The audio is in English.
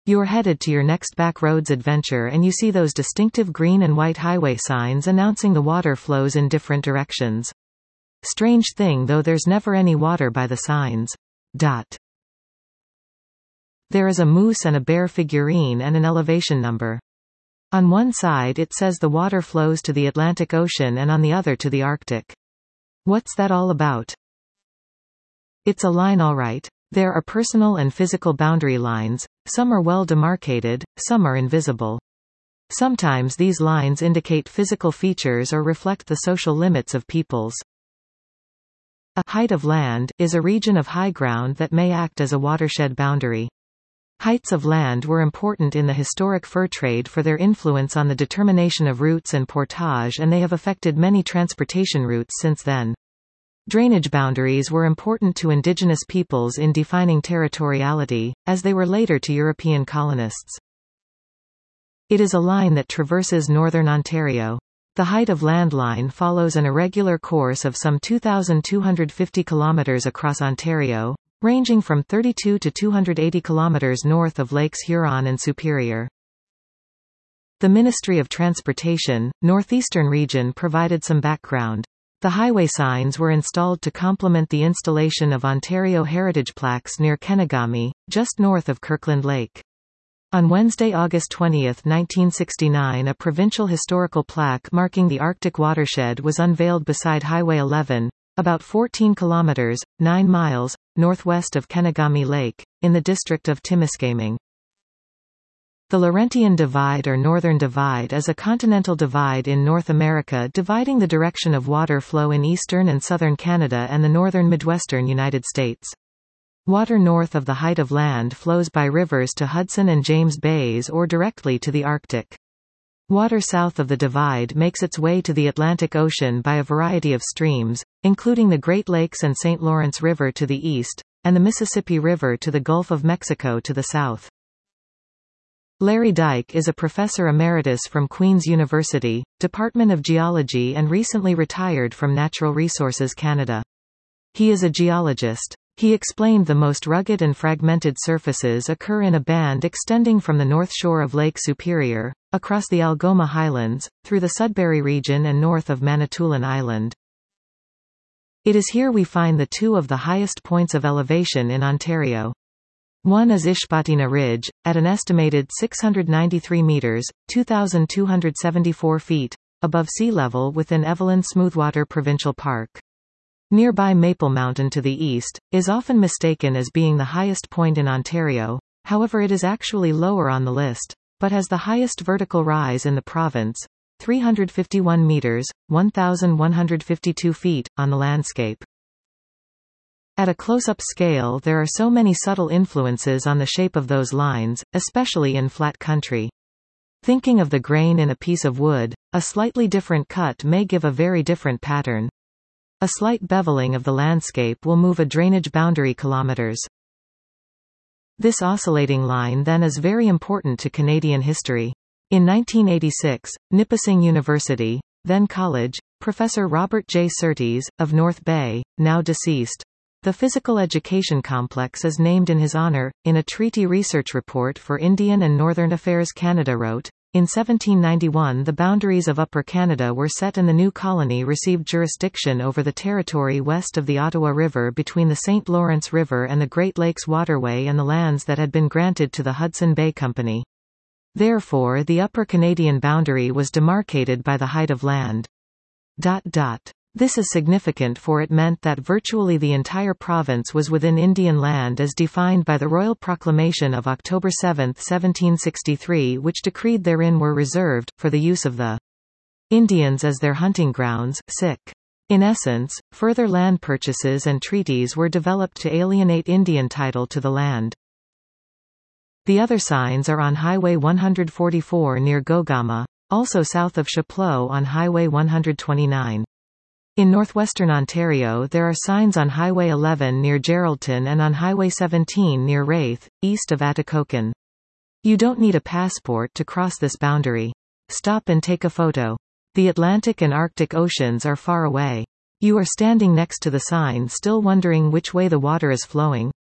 You are headed to your next backroads adventure and you see those distinctive green and white highway signs announcing the water flows in different directions. Strange thing though, there's never any water by the signs. There is a moose and a bear figurine and an elevation number. On one side it says the water flows to the Atlantic Ocean and on the other to the Arctic. What's that all about? It's a line, alright. There are personal and physical boundary lines, some are well demarcated, some are invisible. Sometimes these lines indicate physical features or reflect the social limits of peoples. A height of land is a region of high ground that may act as a watershed boundary. Heights of land were important in the historic fur trade for their influence on the determination of routes and portage, and they have affected many transportation routes since then. Drainage boundaries were important to indigenous peoples in defining territoriality, as they were later to European colonists. It is a line that traverses northern Ontario. The height of land line follows an irregular course of some 2,250 kilometers across Ontario, ranging from 32 to 280 kilometers north of Lakes Huron and Superior. The Ministry of Transportation, Northeastern Region provided some background. The highway signs were installed to complement the installation of Ontario heritage plaques near Kenegami, just north of Kirkland Lake. On Wednesday, August 20, 1969, a provincial historical plaque marking the Arctic watershed was unveiled beside Highway 11, about 14 kilometers, 9 miles, northwest of Kenegami Lake, in the district of Timiskaming. The Laurentian Divide or Northern Divide is a continental divide in North America dividing the direction of water flow in eastern and southern Canada and the northern Midwestern United States. Water north of the height of land flows by rivers to Hudson and James Bays or directly to the Arctic. Water south of the divide makes its way to the Atlantic Ocean by a variety of streams, including the Great Lakes and St. Lawrence River to the east, and the Mississippi River to the Gulf of Mexico to the south. Larry Dyke is a professor emeritus from Queen's University, Department of Geology, and recently retired from Natural Resources Canada. He is a geologist. He explained the most rugged and fragmented surfaces occur in a band extending from the north shore of Lake Superior, across the Algoma Highlands, through the Sudbury region and north of Manitoulin Island. It is here we find the two of the highest points of elevation in Ontario. One is Ishpatina Ridge, at an estimated 693 meters, 2,274 feet, above sea level within Evelyn Smoothwater Provincial Park. Nearby Maple Mountain to the east, is often mistaken as being the highest point in Ontario, however it is actually lower on the list, but has the highest vertical rise in the province, 351 meters, 1,152 feet, on the landscape. At a close-up scale there are so many subtle influences on the shape of those lines, especially in flat country. Thinking of the grain in a piece of wood, a slightly different cut may give a very different pattern. A slight beveling of the landscape will move a drainage boundary kilometers. This oscillating line then is very important to Canadian history. In 1986, Nipissing University, then college, Professor Robert J. Surtees, of North Bay, now deceased. The physical education complex is named in his honor. In a treaty research report for Indian and Northern Affairs Canada wrote, in 1791 the boundaries of Upper Canada were set and the new colony received jurisdiction over the territory west of the Ottawa River between the St. Lawrence River and the Great Lakes Waterway and the lands that had been granted to the Hudson Bay Company. Therefore the Upper Canadian boundary was demarcated by the height of land. This is significant for it meant that virtually the entire province was within Indian land as defined by the Royal Proclamation of October 7, 1763, which decreed therein were reserved, for the use of the Indians as their hunting grounds. In essence, further land purchases and treaties were developed to alienate Indian title to the land. The other signs are on Highway 144 near Gogama, also south of Chapleau on Highway 129. In northwestern Ontario there are signs on Highway 11 near Geraldton and on Highway 17 near Raith, east of Atikokan. You don't need a passport to cross this boundary. Stop and take a photo. The Atlantic and Arctic Oceans are far away. You are standing next to the sign still wondering which way the water is flowing.